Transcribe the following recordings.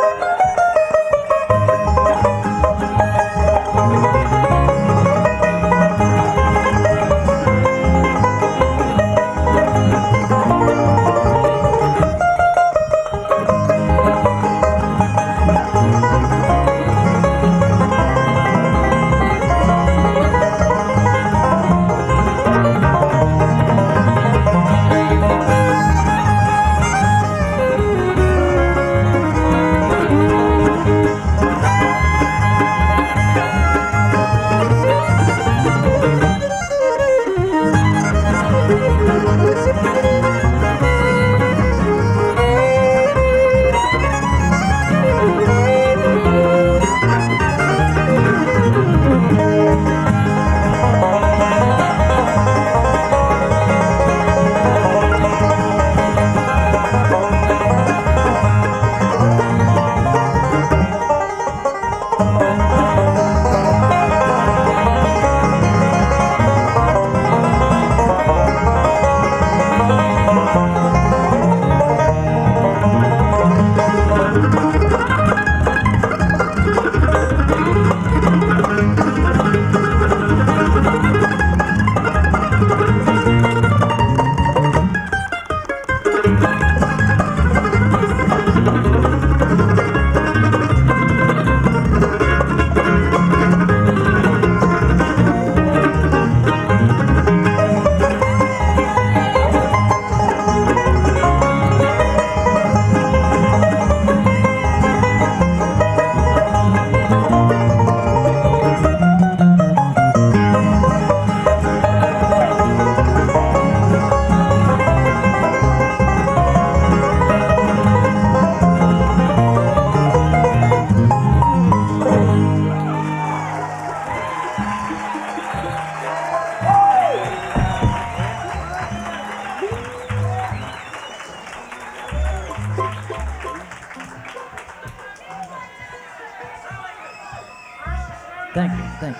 Thank you, thank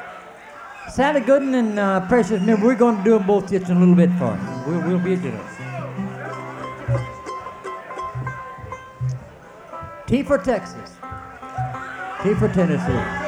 you. Sally Gooden and Precious Miller, we're going to do them both just a little bit for you. We'll be doing it. T for Texas. T for Tennessee.